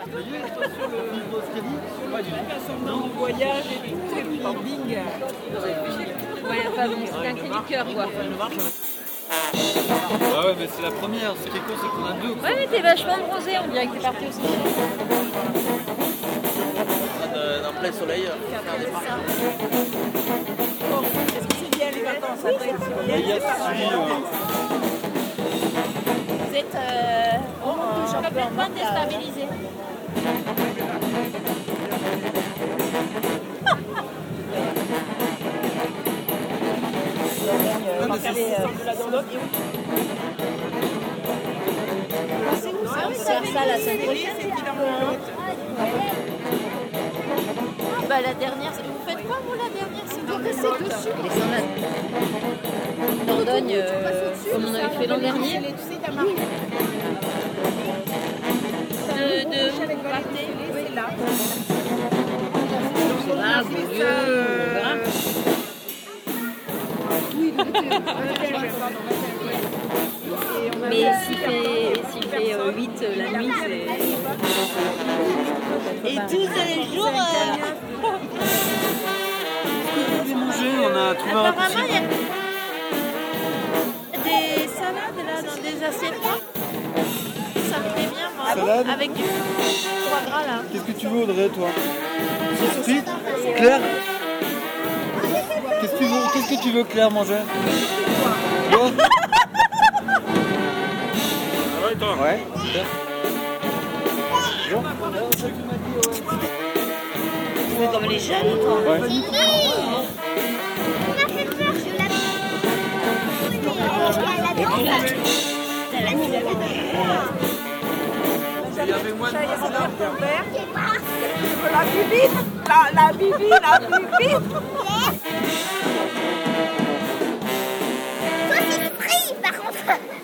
En voyage et tout, et puis bing. Ouais, enfin bon, c'est un cri du cœur quoi. Ah ouais, mais c'est la première. Ce qui est con, c'est qu'on a deux. Ouais, mais t'es vachement bronzé, on dirait que t'es parti aussi. D'un plein soleil. Bon, est-ce que c'est bien les vacances? Ça doit être bien. Il y a celui, Vous êtes complètement déstabilisé. On va faire de la download et On va faire ça la semaine prochaine. Bah la dernière, vous faites quoi vous la dernière? C'est vous dessus. Les salades. Dordogne, comme on avait fait l'an dernier. De partez. Ah, Beaulieu, on verra. Mais s'il fait 8 la nuit, c'est... Et tous les jours... manger, on a trouvé un Apparemment, il y a des salades là dans des assiettes. Ça me fait bien, moi. Salade. Avec du foie gras là. Qu'est-ce que tu veux, Audrey, toi? Sauce frite? Claire? Qu'est-ce que tu veux, Claire, manger? Quoi? Ah ouais, toi? Ouais, super. Tu fais comme les jeunes, toi. Ouais. il y avait moins de ton père. La bibine, la bibine. Toi, c'est frit, par contre.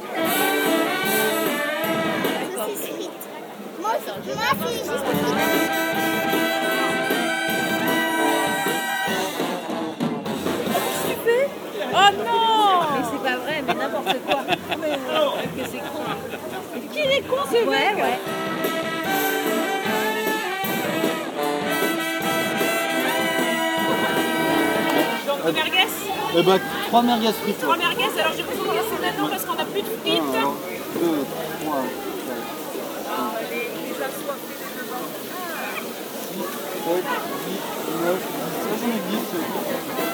C'est frit. Moi, c'est juste frit. Oh non! Mais c'est pas vrai, mais n'importe quoi. Que c'est con. Qu'il est con ce mec! Ouais. Donc merguez. Eh ben, 3 merguez frites. 3 merguez, alors j'ai besoin de casser maintenant parce qu'on n'a plus de frites. 1, 2, 3, Les assoiffés des devants. 7, 8, 9, 10.